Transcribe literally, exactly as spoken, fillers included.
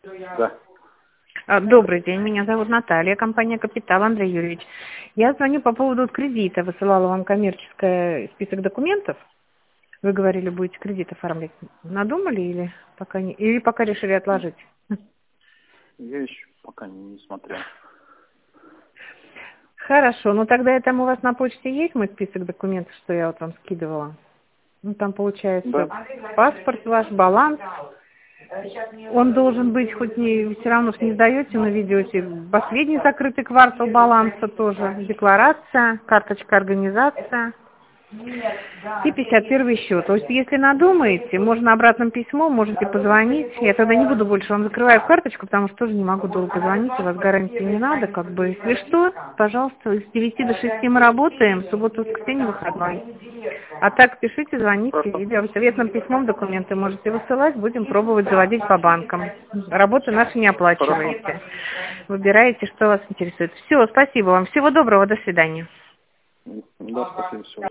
Да. А, Добрый день, меня зовут Наталья, компания «Капитал», Андрей Юрьевич. Я звоню по поводу вот кредита, высылала вам коммерческий список документов. Вы говорили, будете кредит оформлять. Надумали или пока не, или пока решили отложить? Я еще пока не смотрел. Хорошо, ну тогда я там у вас на почте есть мой список документов, что я вот вам скидывала? Ну там получается Да. паспорт ваш, баланс. Он должен быть, хоть не, все равно ж не сдаете, но ведете. Последний закрытый квартал баланса тоже. Декларация, карточка организация. И пятьдесят первый счет. То есть, если надумаете, можно обратным письмом, можете позвонить. Я тогда не буду больше вам закрываю карточку, потому что тоже не могу долго звонить, у вас гарантии не надо, как бы. Если что, пожалуйста, с девяти до шести мы работаем, в субботу, воскресенье, выходной. А так пишите, звоните, Хорошо. или советным письмом документы можете высылать, будем пробовать заводить по банкам. Работы наши не оплачиваете. Выбираете, что вас интересует. Все, спасибо вам. Всего доброго, до свидания. Да, спасибо. Всего